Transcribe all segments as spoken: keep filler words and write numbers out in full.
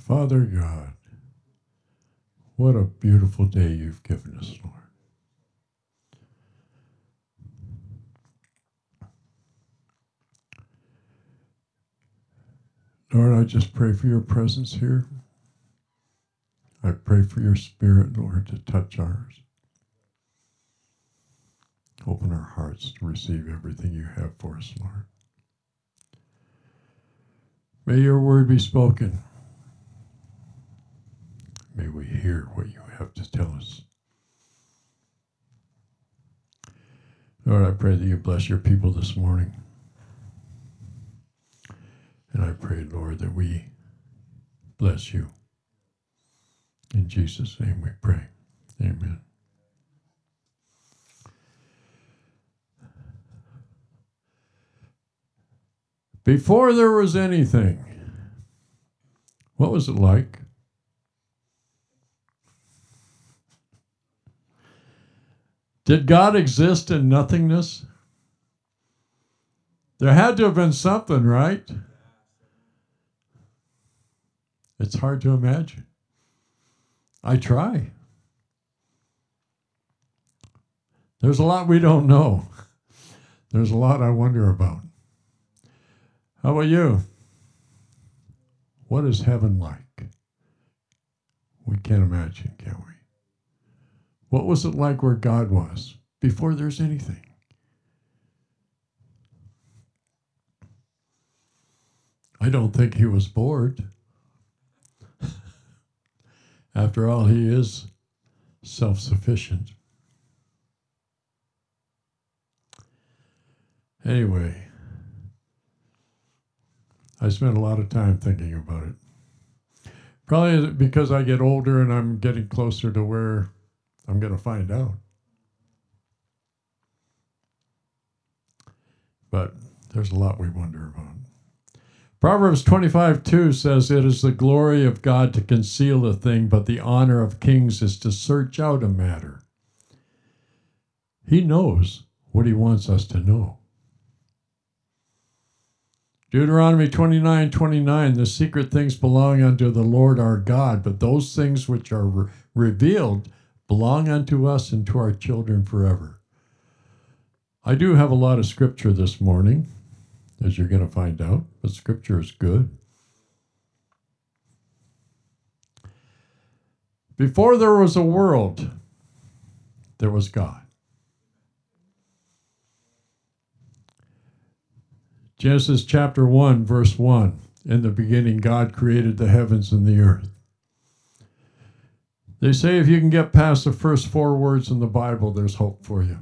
Father God, what a beautiful day you've given us, Lord. Lord, I just pray for your presence here. I pray for your spirit, Lord, to touch ours. Open our hearts to receive everything you have for us, Lord. May your word be spoken. May we hear what you have to tell us. Lord, I pray that you bless your people this morning. And I pray, Lord, that we bless you. In Jesus' name we pray. Amen. Before there was anything, what was it like? Did God exist in nothingness? There had to have been something, right? It's hard to imagine. I try. There's a lot we don't know. There's a lot I wonder about. How about you? What is heaven like? We can't imagine, can we? What was it like where God was before there's anything? I don't think he was bored. After all, he is self-sufficient. Anyway, I spent a lot of time thinking about it. Probably because I get older and I'm getting closer to where I'm going to find out. But there's a lot we wonder about. Proverbs twenty-five two says, "It is the glory of God to conceal a thing, but the honor of kings is to search out a matter." He knows what he wants us to know. Deuteronomy twenty-nine twenty-nine, "The secret things belong unto the Lord our God, but those things which are re- revealed belong unto us and to our children forever." I do have a lot of scripture this morning, as you're going to find out, but scripture is good. Before there was a world, there was God. Genesis chapter one, verse one, "In the beginning, God created the heavens and the earth." They say if you can get past the first four words in the Bible, there's hope for you.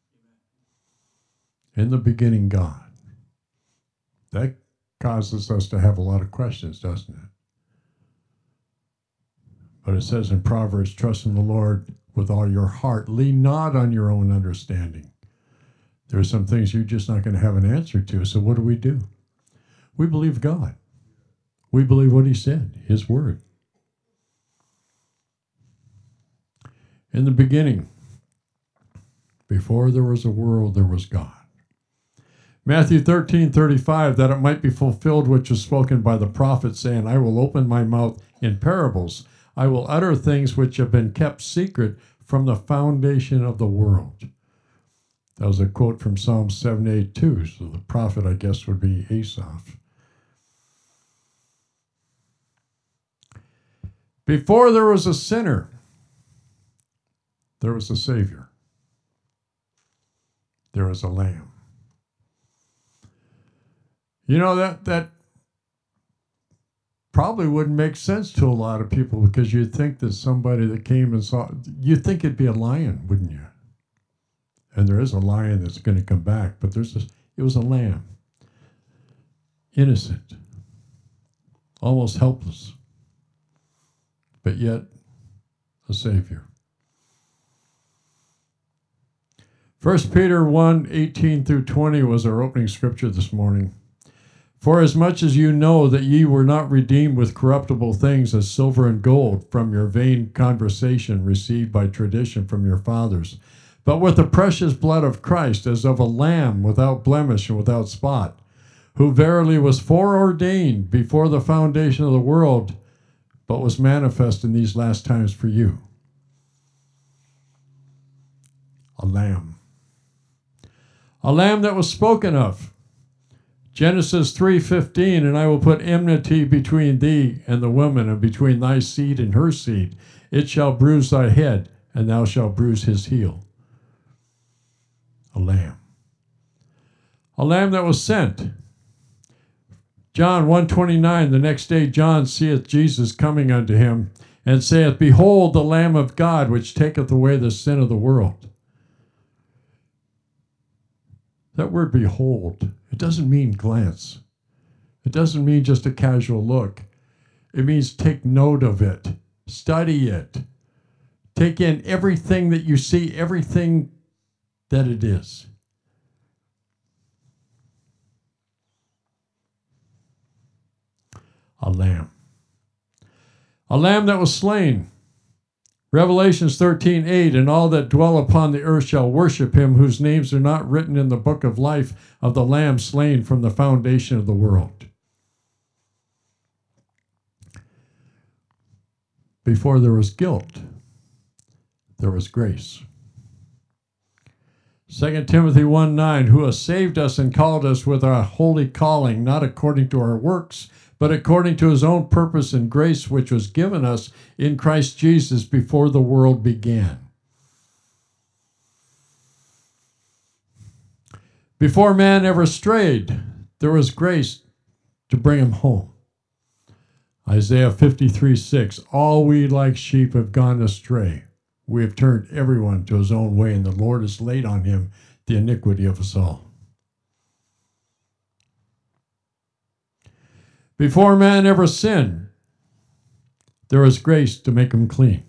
In the beginning, God. That causes us to have a lot of questions, doesn't it? But it says in Proverbs, "Trust in the Lord with all your heart. Lean not on your own understanding." There are some things you're just not going to have an answer to. So what do we do? We believe God. We believe what he said, his word. In the beginning, before there was a world, there was God. Matthew thirteen thirty-five, "That it might be fulfilled which was spoken by the prophet, saying, I will open my mouth in parables. I will utter things which have been kept secret from the foundation of the world." That was a quote from Psalm seven eighty-two. So the prophet, I guess, would be Asaph. Before there was a sinner, there was a Savior. There was a Lamb. You know, that that probably wouldn't make sense to a lot of people, because you'd think that somebody that came and saw, you'd think it'd be a lion, wouldn't you? And there is a lion that's going to come back, but there's this, it was a lamb. Innocent. Almost helpless. But yet, a Savior. First Peter one eighteen through twenty was our opening scripture this morning. "For as much as you know that ye were not redeemed with corruptible things as silver and gold from your vain conversation received by tradition from your fathers, but with the precious blood of Christ, as of a lamb without blemish and without spot, who verily was foreordained before the foundation of the world, but was manifest in these last times for you. A lamb. A lamb that was spoken of. Genesis three fifteen, and I will put enmity between thee and the woman, and between thy seed and her seed. It shall bruise thy head, and thou shalt bruise his heel. A lamb. A lamb that was sent. John one twenty-nine, the next day John seeth Jesus coming unto him, and saith, Behold the Lamb of God, which taketh away the sin of the world. That word behold, it doesn't mean glance. It doesn't mean just a casual look. It means take note of it. Study it. Take in everything that you see, everything that it is. A lamb. A lamb that was slain. Revelations thirteen eight, and all that dwell upon the earth shall worship him, whose names are not written in the book of life of the Lamb slain from the foundation of the world. Before there was guilt, there was grace. Second Timothy one nine, who has saved us and called us with our holy calling, not according to our works, but according to his own purpose and grace, which was given us in Christ Jesus before the world began. Before man ever strayed, there was grace to bring him home. Isaiah fifty-three six, all we like sheep have gone astray. We have turned everyone to his own way, and the Lord has laid on him the iniquity of us all. Before man ever sinned, there was grace to make him clean.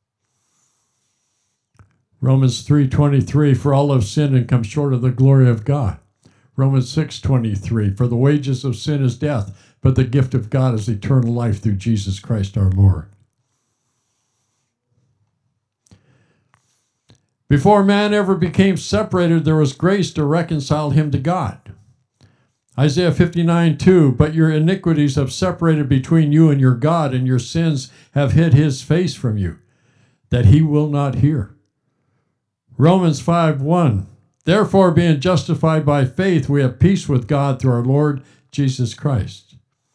Romans three twenty-three, for all have sinned and come short of the glory of God. Romans six twenty-three, for the wages of sin is death, but the gift of God is eternal life through Jesus Christ our Lord. Before man ever became separated, there was grace to reconcile him to God. Isaiah fifty-nine two, but your iniquities have separated between you and your God, and your sins have hid his face from you, that he will not hear. Romans five one, therefore being justified by faith, we have peace with God through our Lord Jesus Christ.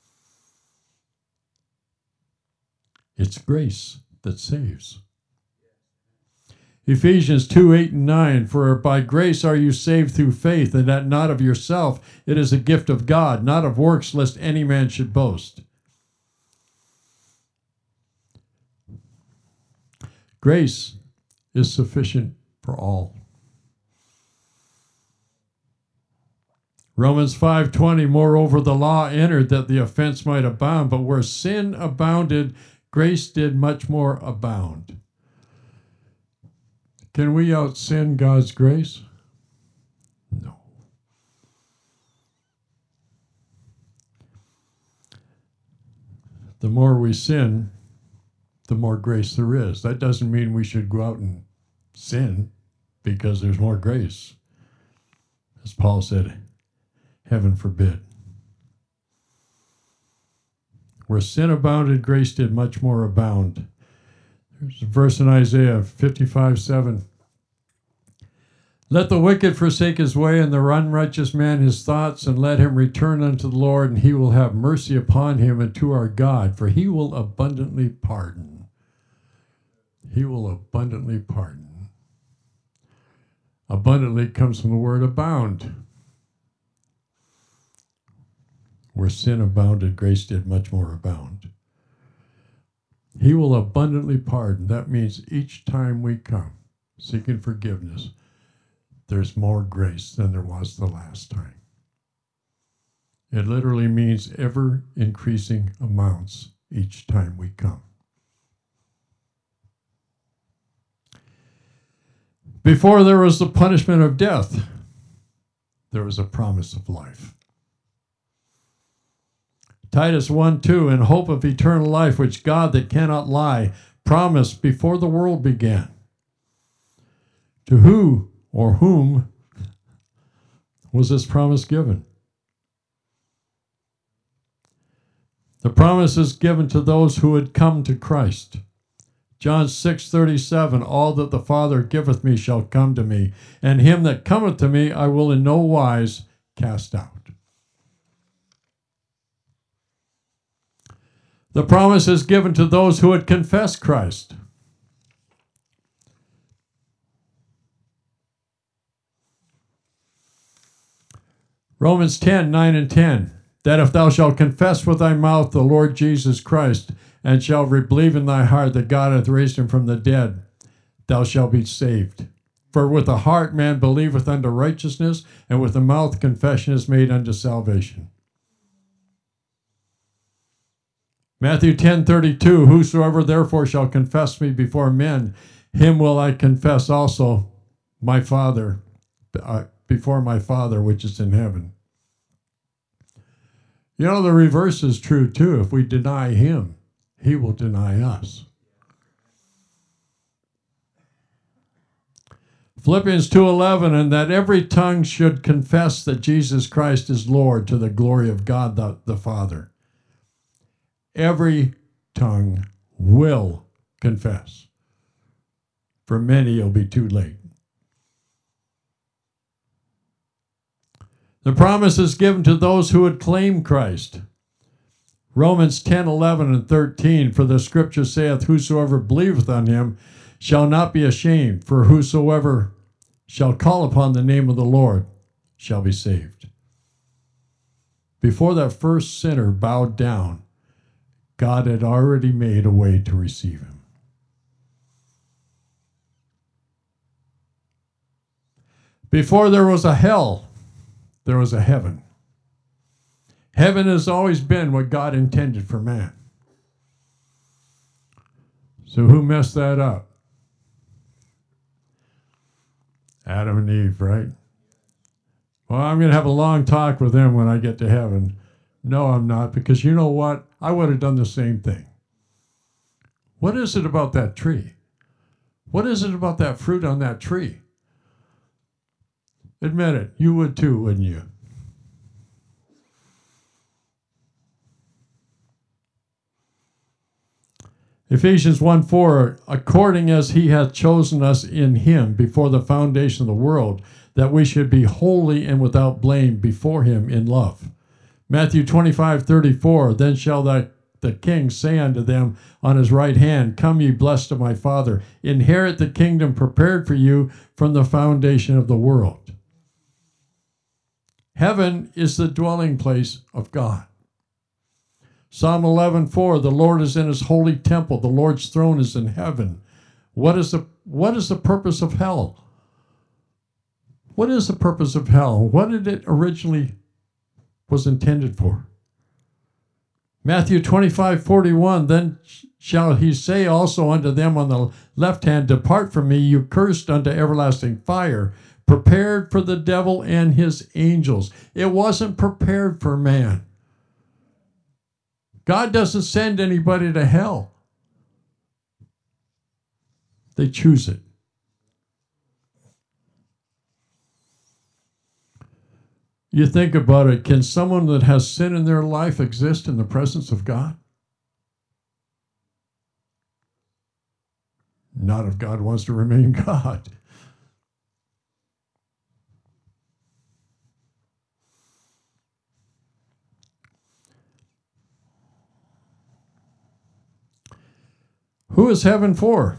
It's grace that saves. Ephesians two eight and nine, for by grace are you saved through faith, and that not of yourself, it is a gift of God, not of works, lest any man should boast. Grace is sufficient for all. Romans five twenty, moreover the law entered that the offense might abound, but where sin abounded, grace did much more abound. Can we out-sin God's grace? No. The more we sin, the more grace there is. That doesn't mean we should go out and sin because there's more grace. As Paul said, heaven forbid. Where sin abounded, grace did much more abound. There's a verse in Isaiah fifty-five seven. Let the wicked forsake his way, and the unrighteous man his thoughts, and let him return unto the Lord, and he will have mercy upon him and to our God, for he will abundantly pardon. He will abundantly pardon. Abundantly comes from the word abound. Where sin abounded, grace did much more abound. He will abundantly pardon. That means each time we come seeking forgiveness, there's more grace than there was the last time. It literally means ever increasing amounts each time we come. Before there was the punishment of death, there was a promise of life. Titus one two, in hope of eternal life, which God that cannot lie promised before the world began. To who or whom was this promise given? The promise is given to those who had come to Christ. John six thirty-seven, all that the Father giveth me shall come to me, and him that cometh to me I will in no wise cast out. The promise is given to those who had confessed Christ. Romans ten, nine and ten, that if thou shalt confess with thy mouth the Lord Jesus Christ, and shalt believe in thy heart that God hath raised him from the dead, thou shalt be saved. For with the heart man believeth unto righteousness, and with the mouth confession is made unto salvation. Matthew ten thirty-two, whosoever therefore shall confess me before men, him will I confess also my Father, uh, before my Father which is in heaven. You know, the reverse is true too. If we deny him, he will deny us. Philippians two eleven, and that every tongue should confess that Jesus Christ is Lord to the glory of God the, the Father. Every tongue will confess. For many, it'll be too late. The promise is given to those who would claim Christ. Romans ten, eleven, and thirteen, for the scripture saith, whosoever believeth on him shall not be ashamed, for whosoever shall call upon the name of the Lord shall be saved. Before that first sinner bowed down, God had already made a way to receive him. Before there was a hell, there was a heaven. Heaven has always been what God intended for man. So who messed that up? Adam and Eve, right? Well, I'm going to have a long talk with them when I get to heaven. No, I'm not, because you know what? I would have done the same thing. What is it about that tree? What is it about that fruit on that tree? Admit it, you would too, wouldn't you? Ephesians one four, according as he hath chosen us in him before the foundation of the world, that we should be holy and without blame before him in love. Matthew twenty-five thirty-four, then shall the, the king say unto them on his right hand, come ye blessed of my Father, inherit the kingdom prepared for you from the foundation of the world. Heaven is the dwelling place of God. Psalm eleven four, the Lord is in his holy temple. The Lord's throne is in heaven. What is the, what is the purpose of hell? What is the purpose of hell? What did it originally was intended for? Matthew twenty-five forty-one, then shall he say also unto them on the left hand, depart from me, you cursed, unto everlasting fire, prepared for the devil and his angels. It wasn't prepared for man. God doesn't send anybody to hell. They choose it. You think about it, can someone that has sin in their life exist in the presence of God? Not if God wants to remain God. Who is heaven for?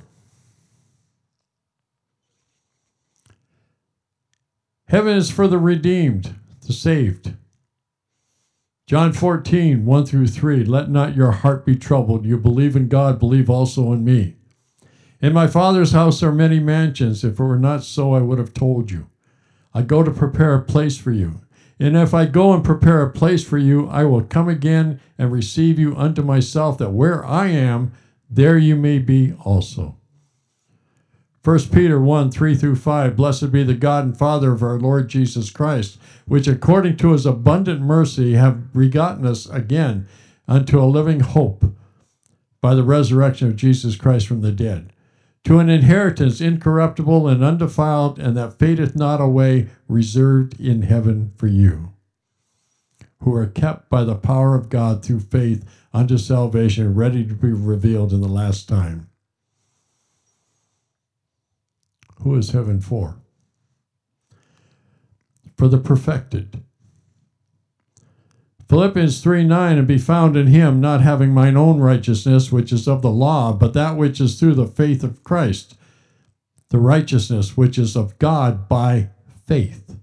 Heaven is for the redeemed, the saved. John fourteen, one through three, let not your heart be troubled. You believe in God, believe also in me. In my Father's house are many mansions. If it were not so, I would have told you. I go to prepare a place for you. And if I go and prepare a place for you, I will come again and receive you unto myself, that where I am, there you may be also. First Peter one, three through five, blessed be the God and Father of our Lord Jesus Christ, which according to his abundant mercy have begotten us again unto a living hope by the resurrection of Jesus Christ from the dead, to an inheritance incorruptible and undefiled, and that fadeth not away, reserved in heaven for you. who are kept by the power of God through faith unto salvation, ready to be revealed in the last time. Who is heaven for? For the perfected. Philippians three nine, and be found in him, not having mine own righteousness, which is of the law, but that which is through the faith of Christ, the righteousness which is of God by faith.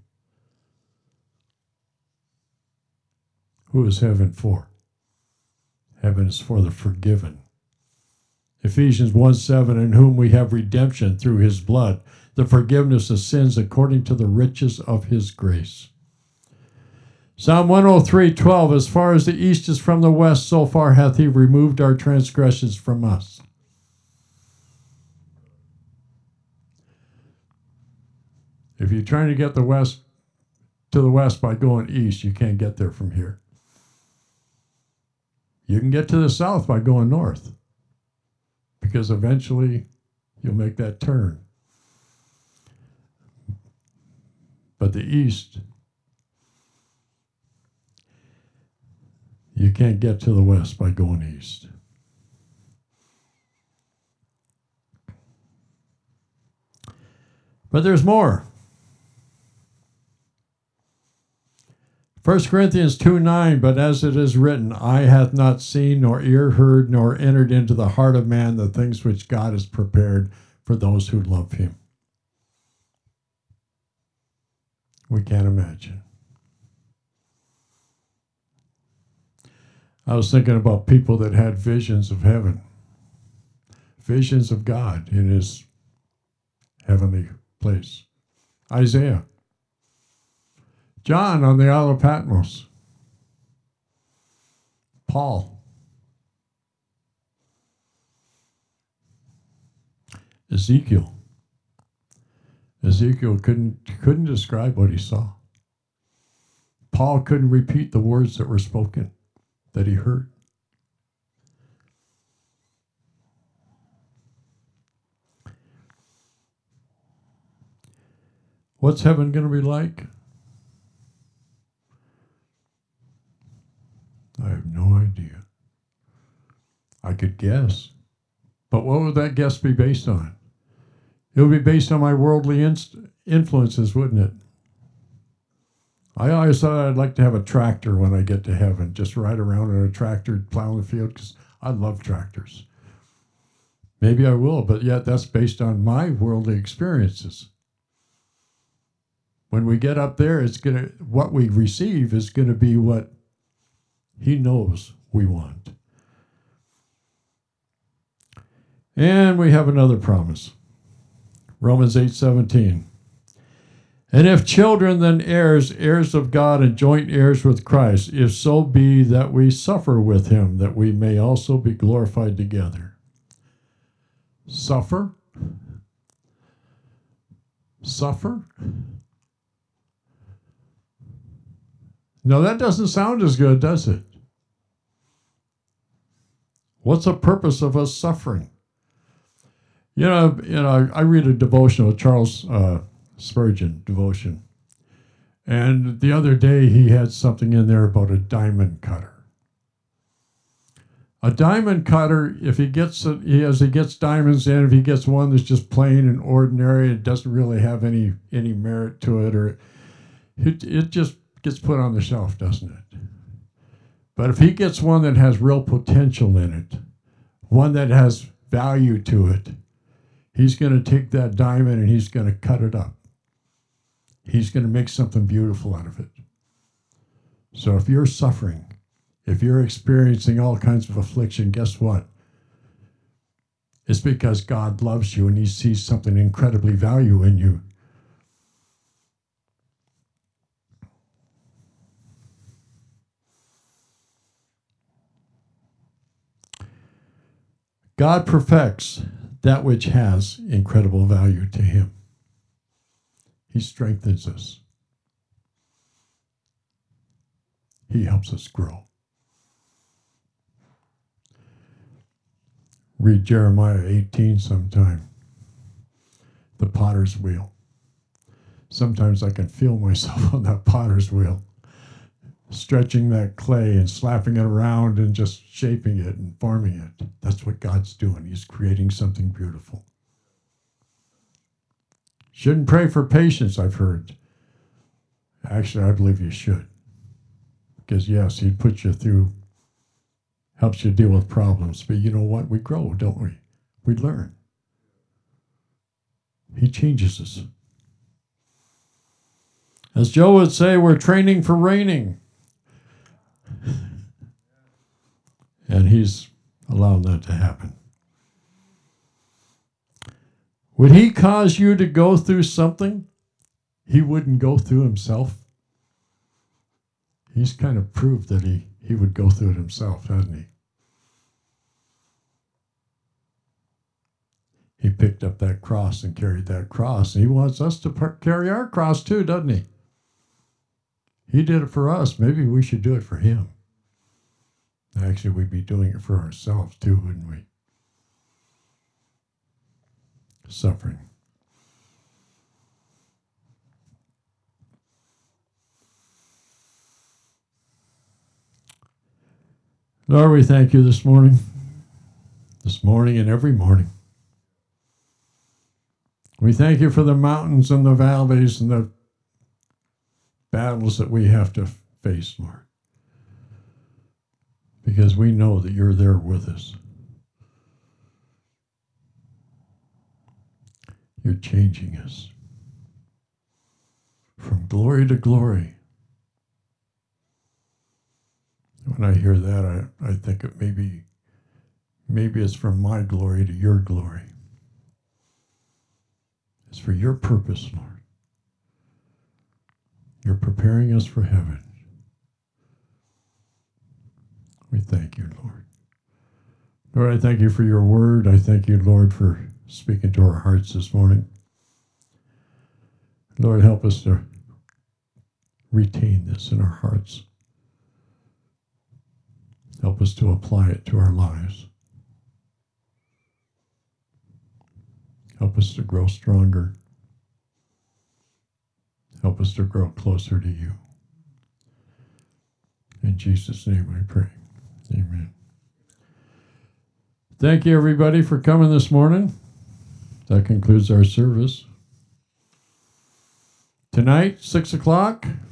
Who is heaven for? Heaven is for the forgiven. Ephesians one seven, in whom we have redemption through his blood, the forgiveness of sins according to the riches of his grace. Psalm one oh three twelve, as far as the east is from the west, so far hath he removed our transgressions from us. If you're trying to get the west to the west by going east, you can't get there from here. You can get to the south by going north, because eventually you'll make that turn. But the east, you can't get to the west by going east. But there's more. First Corinthians two nine, but as it is written, eye hath not seen, nor ear heard, nor entered into the heart of man the things which God has prepared for those who love him. We can't imagine. I was thinking about people that had visions of heaven, visions of God in his heavenly place. Isaiah. John on the Isle of Patmos. Paul. Ezekiel. Ezekiel couldn't, couldn't describe what he saw. Paul couldn't repeat the words that were spoken, that he heard. What's heaven going to be like? I have no idea. I could guess. But what would that guess be based on? It would be based on my worldly inst- influences, wouldn't it? I always thought I'd like to have a tractor when I get to heaven, just ride around in a tractor, plow the field, because I love tractors. Maybe I will, but yet that's based on my worldly experiences. When we get up there, it's gonna what we receive is going to be what he knows we want. And we have another promise. Romans eight seventeen. And if children, then heirs, heirs of God and joint heirs with Christ, if so be that we suffer with him, that we may also be glorified together. Suffer? Suffer? No, that doesn't sound as good, does it? What's the purpose of us suffering? You know, you know, I read a devotional, Charles uh, Spurgeon devotion, and the other day he had something in there about a diamond cutter. A diamond cutter, if he gets it, he, as he gets diamonds in, if he gets one that's just plain and ordinary, it doesn't really have any any merit to it, or it it just gets put on the shelf, doesn't it? But if he gets one that has real potential in it, one that has value to it, he's going to take that diamond and he's going to cut it up. He's going to make something beautiful out of it. So if you're suffering, if you're experiencing all kinds of affliction, guess what? It's because God loves you and he sees something incredibly valuable in you. God perfects that which has incredible value to him. He strengthens us. He helps us grow. Read Jeremiah eighteen sometime. The potter's wheel. Sometimes I can feel myself on that potter's wheel, stretching that clay and slapping it around and just shaping it and forming it. That's what God's doing. He's creating something beautiful. Shouldn't pray for patience, I've heard. Actually, I believe you should. Because, yes, He puts you through, helps you deal with problems. But you know what? We grow, don't we? We learn. He changes us. As Joe would say, we're training for reigning. And He's allowed that to happen. Would He cause you to go through something He wouldn't go through Himself? He's kind of proved that he, he would go through it Himself, hasn't He? He picked up that cross and carried that cross. And He wants us to par- carry our cross too, doesn't He? He did it for us. Maybe we should do it for Him. Actually, we'd be doing it for ourselves too, wouldn't we? Suffering. Lord, we thank You this morning, this morning and every morning. We thank You for the mountains and the valleys and the battles that we have to face, Lord, because we know that You're there with us. You're changing us from glory to glory. When I hear that, I, I think it maybe, maybe it's from my glory to Your glory. It's for Your purpose, Lord. You're preparing us for heaven. We thank You, Lord. Lord, I thank You for Your word. I thank You, Lord, for speaking to our hearts this morning. Lord, help us to retain this in our hearts. Help us to apply it to our lives. Help us to grow stronger. Help us to grow closer to You. In Jesus' name I pray. Amen. Thank you, everybody, for coming this morning. That concludes our service. Tonight, six o'clock,